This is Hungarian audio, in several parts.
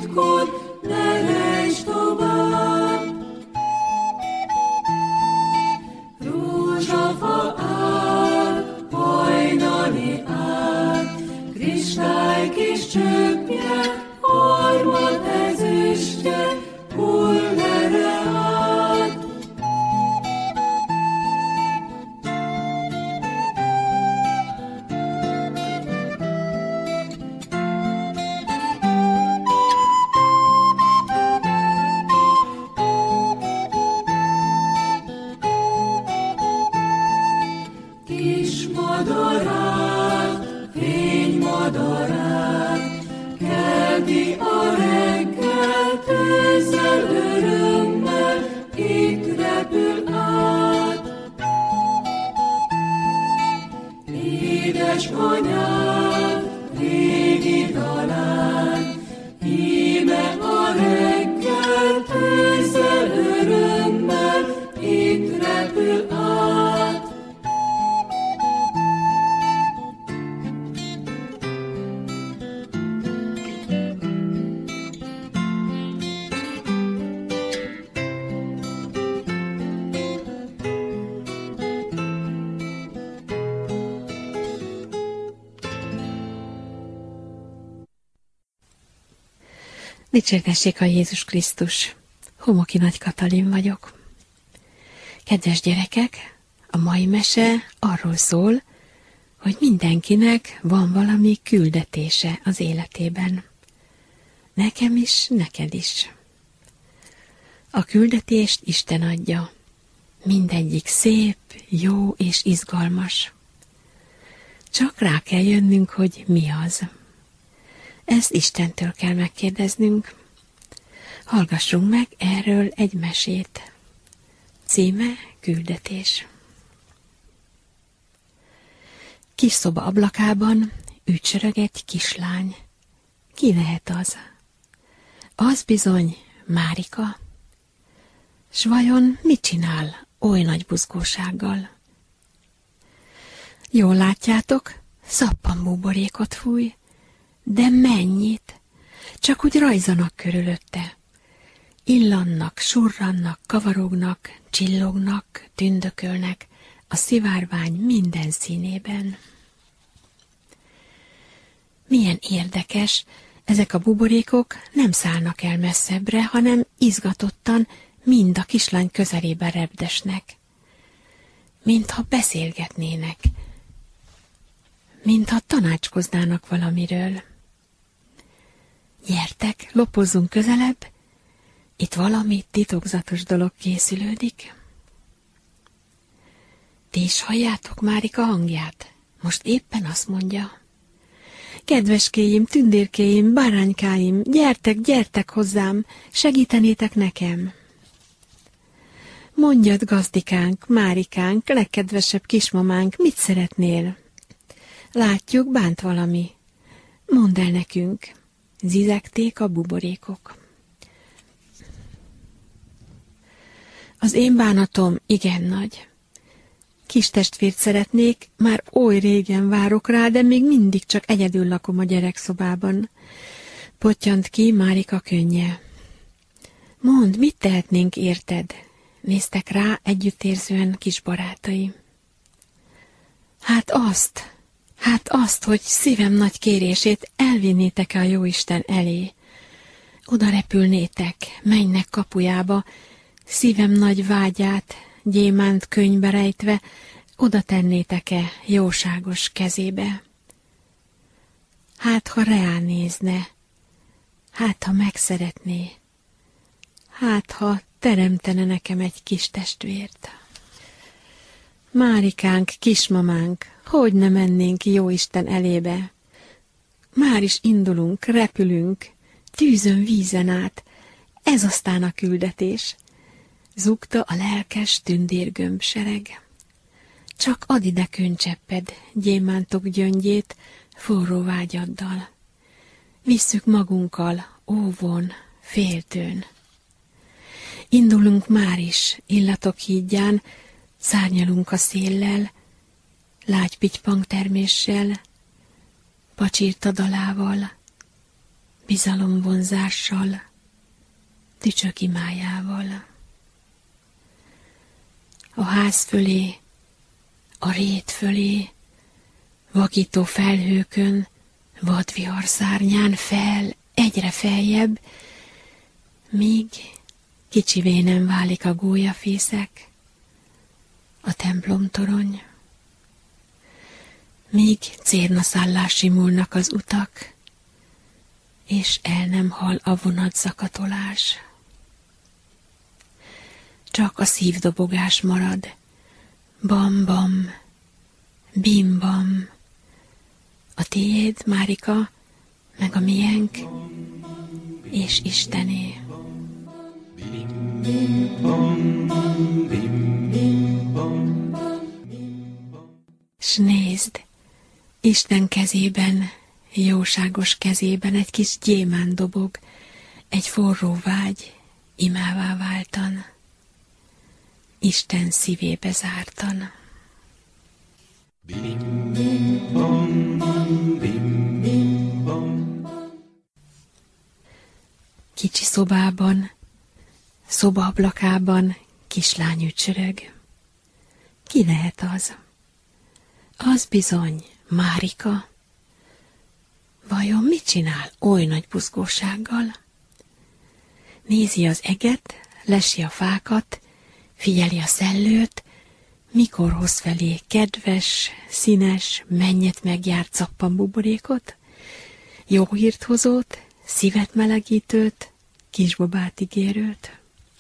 titkod, ne rejtsd tovább. Rózsafa áll, hajnali át, kristály kis csöppje, harmad ezüstje, hull erre át. Kis madarát, fénymadarát, kelti a reggel, tőzzel örömmel, itt repül át. Édes anyád, régi dalát, íme a reggel, tőzzel örömmel, itt repül át. Dicsértessék a Jézus Krisztus! Homoki Nagy Katalin vagyok. Kedves gyerekek, a mai mese arról szól, hogy mindenkinek van valami küldetése az életében. Nekem is, neked is. A küldetést Isten adja. Mindegyik szép, jó és izgalmas. Csak rá kell jönnünk, hogy mi az. Ezt Istentől kell megkérdeznünk. Hallgassunk meg erről egy mesét. Címe Küldetés. Kis szoba ablakában ücsörög egy kislány. Ki lehet az? Az bizony Márika. S vajon mit csinál oly nagy buzgósággal? Jól látjátok, szappanbuborékot fúj. De mennyit? Csak úgy rajzanak körülötte. Illannak, surrannak, kavarognak, csillognak, tündökölnek a szivárvány minden színében. Milyen érdekes, ezek a buborékok nem szállnak el messzebbre, hanem izgatottan mind a kislány közelébe repdesnek. Mintha beszélgetnének, mintha tanácskoznának valamiről. Gyertek, lopozzunk közelebb, itt valami titokzatos dolog készülődik. Ti is halljátok Márika hangját? Most éppen azt mondja. Kedveskéim, tündérkéim, báránykáim, gyertek, gyertek hozzám, segítenétek nekem. Mondjad, gazdikánk, Márikánk, legkedvesebb kismamánk, mit szeretnél? Látjuk, bánt valami. Mondd el nekünk. Zizegték a buborékok. Az én bánatom igen nagy. Kis testvért szeretnék, már oly régen várok rá, de még mindig csak egyedül lakom a gyerekszobában. Pottyant ki Márika könnye. Mondd, mit tehetnénk érted? Néztek rá együttérzően kis barátai. Hát azt, hogy szívem nagy kérését elvinnétek-e a jóisten elé. Oda repülnétek, mennynek kapujába, szívem nagy vágyát, gyémánt könyvbe rejtve, oda tennétek-e jóságos kezébe. Hát, ha ránézne, hát, ha megszeretné, hát, ha teremtene nekem egy kis testvért. Márikánk, kismamánk, hogy ne mennénk jóisten elébe? Már is indulunk, repülünk, tűzön, vízen át, ez aztán a küldetés. Zúgta a lelkes tündérgömbsereg. Csak add ide könycsepped, gyémántok gyöngyét, forró vágyaddal. Visszük magunkkal, óvon, féltőn. Indulunk már is, illatok hídján, szárnyalunk a széllel, lágy pittypang terméssel, pacsirta dalával, bizalomvonzással, tücsök imájával. A ház fölé, a rét fölé, vakító felhőkön, vadvihar szárnyán fel, egyre feljebb, míg kicsivé nem válik a gólyafészek, a templomtorony, míg cérnaszállás simulnak az utak, és el nem hal a vonatzakatolás. Csak a szívdobogás marad, bam-bam, bim-bam, a tiéd, Márika, meg a miénk, és Istené. S nézd, Isten kezében, jóságos kezében egy kis gyémánt dobog, egy forró vágy imává váltan, Isten szívébe zártan. Kicsi szobában, szobaablakában kislány ücsörög. Ki lehet az? Az bizony Márika. Vajon mit csinál oly nagy buzgósággal? Nézi az eget, lesi a fákat, figyeli a szellőt, mikor hoz felé kedves, színes, mennyet megjárt szappanbuborékot, jó hírt hozót, szívet melegítőt, kisbabát ígérőt.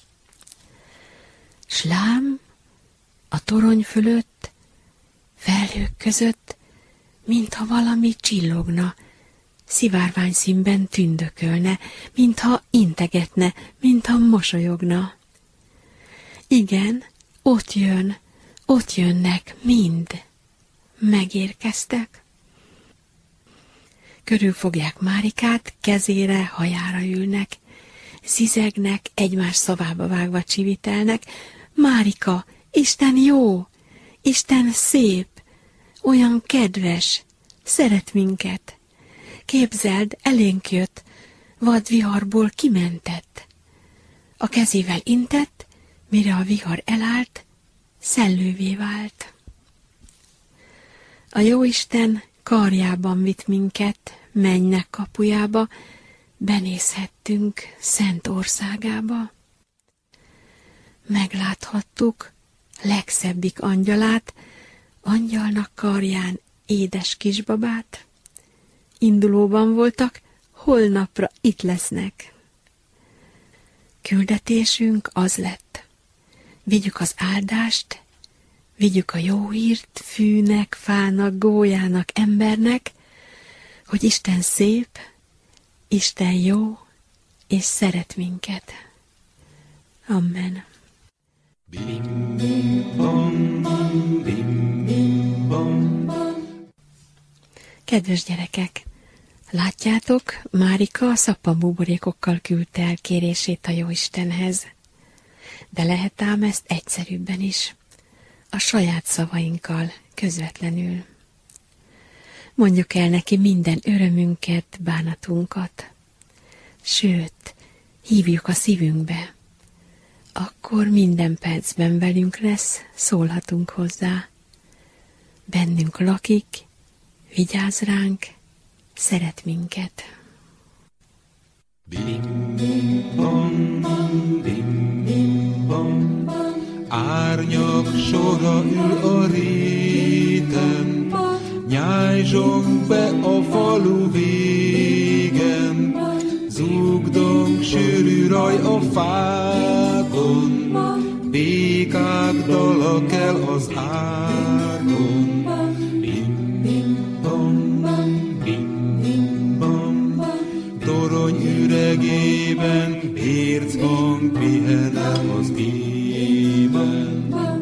S lám, a torony fölött, felhők között, mintha valami csillogna, szivárványszínben tündökölne, mintha integetne, mintha mosolyogna. Igen, ott jönnek mind. Megérkeztek. Körülfogják Márikát, kezére, hajára ülnek, zizegnek, egymás szavába vágva csivitelnek. Márika, Isten jó, Isten szép, olyan kedves, szeret minket. Képzeld, elénk jött, vadviharból kimentett. A kezével intett, mire a vihar elállt, szellővé vált. A jóisten karjában vitt minket, mennynek kapujába, benézhettünk szent országába. Megláthattuk legszebbik angyalát, angyalnak karján édes kisbabát. Indulóban voltak, holnapra itt lesznek. Küldetésünk az lett. Vigyük az áldást, vigyük a jó hírt fűnek, fának, gólyának, embernek, hogy Isten szép, Isten jó, és szeret minket. Amen. Kedves gyerekek, látjátok, Márika a szappanbuborékokkal küldte el kérését a Jóistenhez. De lehet ám ezt egyszerűbben is, a saját szavainkkal, közvetlenül. Mondjuk el neki minden örömünket, bánatunkat. Sőt, hívjuk a szívünkbe. Akkor minden percben velünk lesz, szólhatunk hozzá. Bennünk lakik, vigyáz ránk, szeret minket. Árnyak sora ül a réten, nyájzsong be a falu végen, zúgdong sűrű raj a fákon, békák dala kell az árkon. Torony üregében érchang pihenem az émen.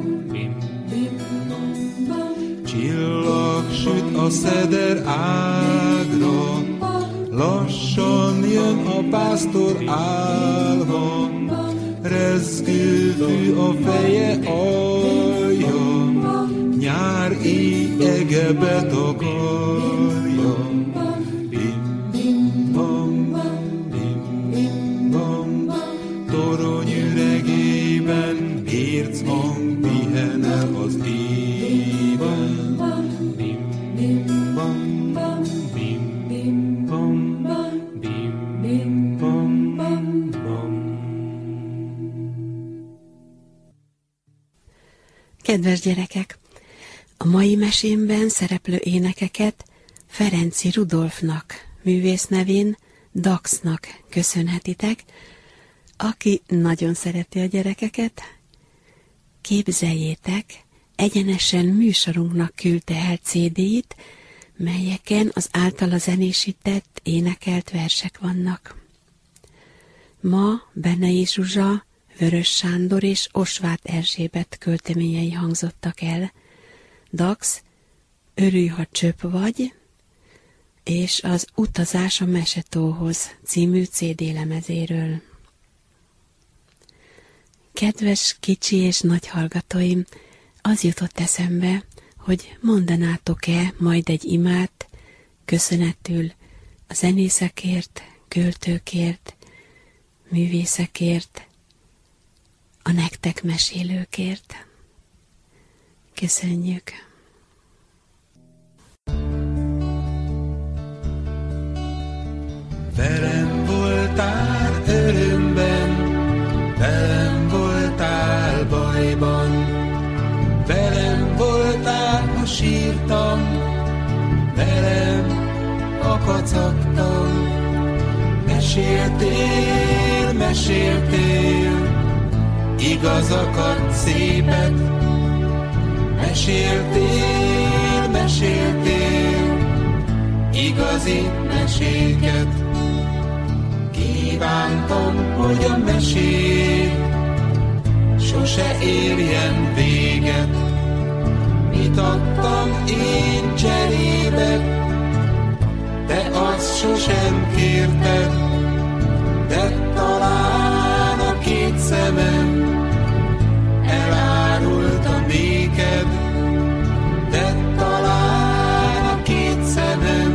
Csillag süt a szeder ágra, lassan jön a pásztor álva, rezgő fű a feje alja, nyár éj ege betakarja. Bim, bam, Kedves gyerekek, a mai mesémben szereplő énekeket Ferenczy Rudolfnak, művész nevén Daxnak köszönhetitek, aki nagyon szereti a gyerekeket. Képzeljétek, egyenesen műsorunknak küldte el CD-it, melyeken az általa zenésített, énekelt versek vannak. Ma Bennei Zsuzsa, Vörös Sándor és Osváth Erzsébet költeményei hangzottak el. Dax, Örülj, ha csöpp vagy, és az Utazás a Mesetóhoz című CD lemezéről. Kedves kicsi és nagy hallgatóim, az jutott eszembe, hogy mondanátok-e majd egy imát köszönetül a zenészekért, költőkért, művészekért, a nektek mesélőkért. Köszönjük! Velem voltál örömben, velem voltál bajban, velem voltál, ha sírtam, velem, ha kacagtam. Meséltél, meséltél, igazakat, szépet. Meséltél, meséltél, igazi meséket. Kívántam, hogy a mesék sose érjen véget. Mit adtam én cserébe, te azt sosem kérted, de talán a két szemem elárulta néked, de talán a két szemem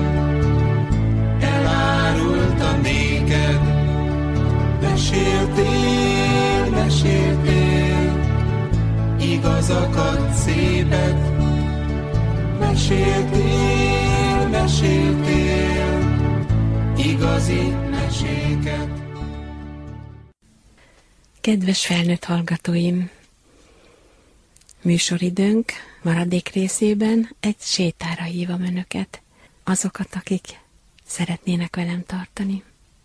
elárulta néked. Meséltél, meséltél, igazakat, szépet. Meséltél, meséltél, igazi meséket. Kedves felnőtt hallgatóim! Műsoridőnk maradék részében egy sétára hívom önöket, azokat, akik szeretnének velem tartani.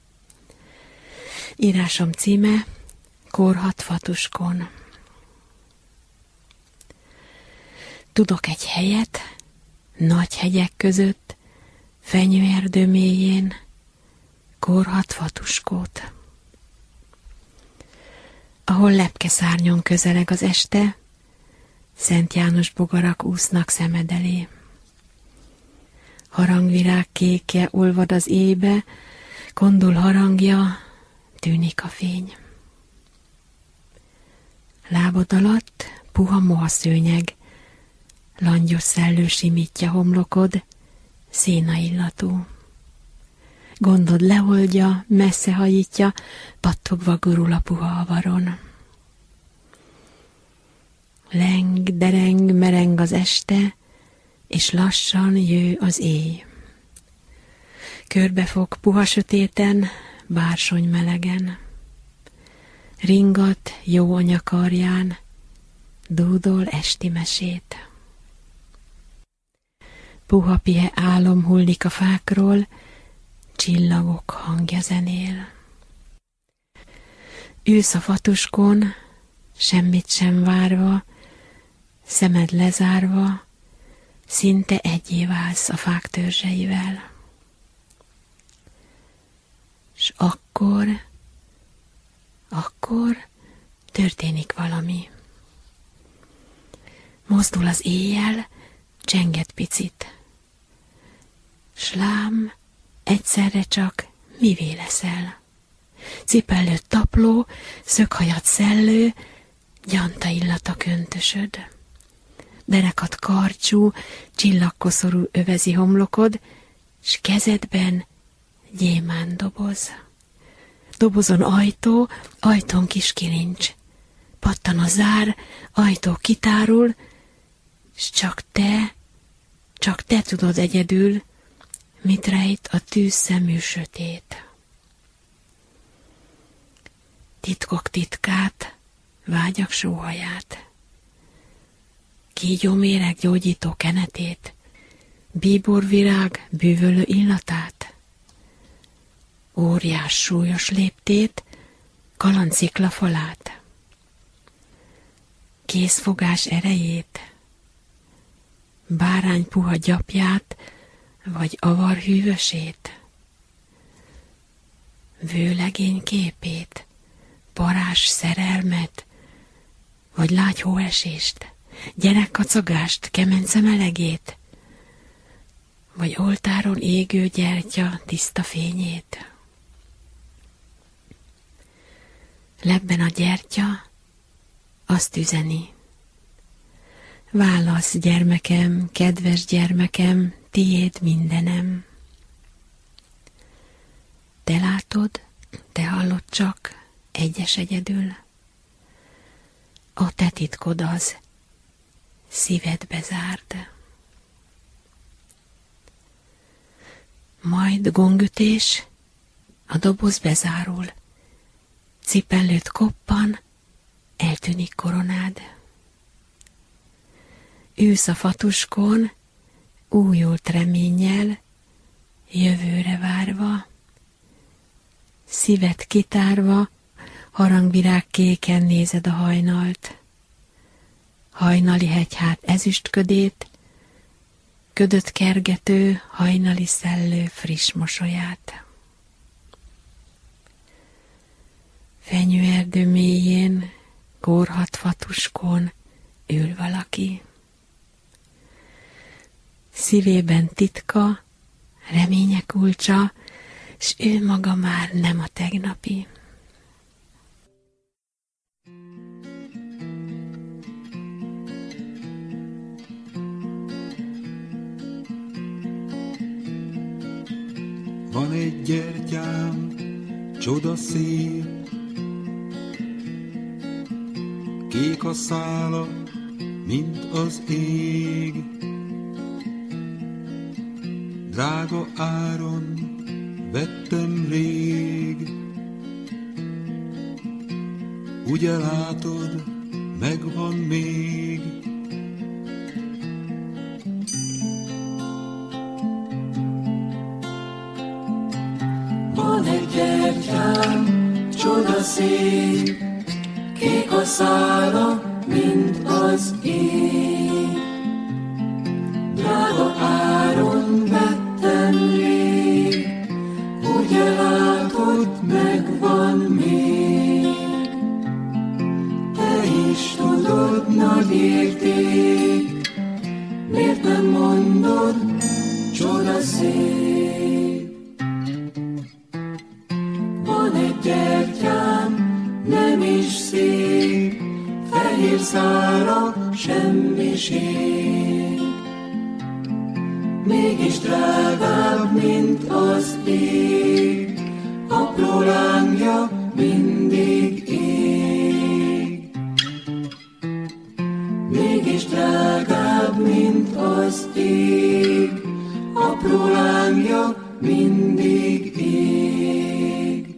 Írásom címe Kórhat Fatuskon. Tudok egy helyet, nagy hegyek között, fenyőerdő mélyén, Kórhat Fatuskót. Ahol lepkeszárnyon közeleg az este, Szent János bogarak úsznak szemed elé. Harangvirág kékje olvad az éjbe, kondul harangja, tűnik a fény. Lábad alatt puha mohaszőnyeg, langyos szellő simítja homlokod, szénaillatú. Gondod leoldja, messze hajítja, pattogva gurul a puha avaron. Leng, dereng, mereng az este, és lassan jő az éj. Körbefog puha sötéten, bársony melegen. Ringat jó anya karján, dúdol esti mesét. Puha pihe álom hullik a fákról, csillagok hangja zenél. Ülsz a fatuskon, semmit sem várva, szemed lezárva, szinte egyé válsz a fák törzseivel. S akkor történik valami. Mozdul az éjjel, csenged picit. S lám, egyszerre csak mivé leszel. Cipellőd tapló, szöghajad szellő, gyanta illata köntösöd. Derekat karcsú, csillagkoszorú övezi homlokod, s kezedben gyémánt doboz. Dobozon ajtó, ajtón kis kilincs. Pattan a zár, ajtó kitárul, s csak te tudod egyedül, mit rejt a tűzszemű sötét. Titkok titkát, vágyak sóhaját. kígyóméreg gyógyító kenetét, bíborvirág bűvölő illatát, óriás súlyos léptét, kalancikla falát, kézfogás erejét, bárány puha gyapját, vagy avar hűvösét, vőlegény képét, parázs szerelmet, vagy lágy hóesést, gyerekkacagást, kemence melegét, vagy oltáron égő gyertya tiszta fényét. Lebben a gyertya azt üzeni: válasz, gyermekem, kedves gyermekem, tiéd mindenem. Te látod, te hallod csak, egyes egyedül. A te titkod az, szívedbe zárd. Majd gongütés, a doboz bezárul, cipellőt koppan, eltűnik koronád. Ülsz a fatuskon, újult reménnyel, jövőre várva, szívet kitárva, harangvirág kéken nézed a hajnalt. Hajnali hegyhát ezüstködét, ködöt kergető, hajnali szellő friss mosolyát. Fenyőerdő mélyén, kórhat fatuskon ül valaki. Szívében titka, reménye kulcsa, s ő maga már nem a tegnapi. Van egy gyertyám, csodaszép, kék a szála, mint az ég. Drága áron vettem rég, ugye látod, megvan még. Van egy gyertyám, csodaszép, kék a szála, mint az ég. Drága áron vettem rég, ugye látod, megvan még. Te is tudod, nagy érték, miért nem mondod, csodaszép. Van egy gyertyám, nem is szép, fehér szára semmiség. Mégis drágább, mint az ég, apró lángja mindig ég. Mégis drágább, mint az ég, apró lángja mindig ég.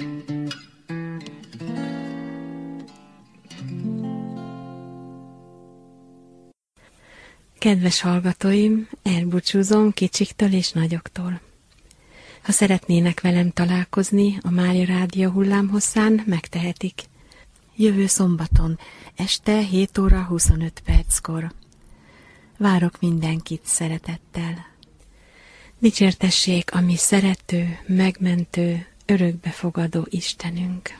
Kedves hallgatóim, elbúcsúzom kicsiktől és nagyoktól. Ha szeretnének velem találkozni a Mária Rádió hullámhosszán, megtehetik. Jövő szombaton, este 7 óra 25 perckor. Várok mindenkit szeretettel. Dicsértessék a mi szerető, megmentő, örökbefogadó Istenünk.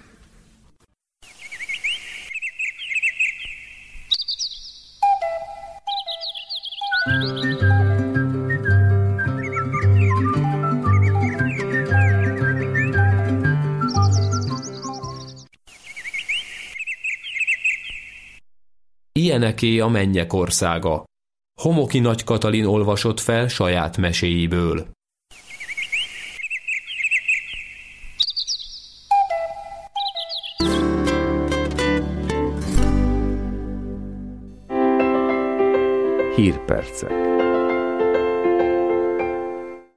Ilyeneké a mennyek országa. Homoki Nagy Katalin olvasott fel saját meséiből. Hírpercek.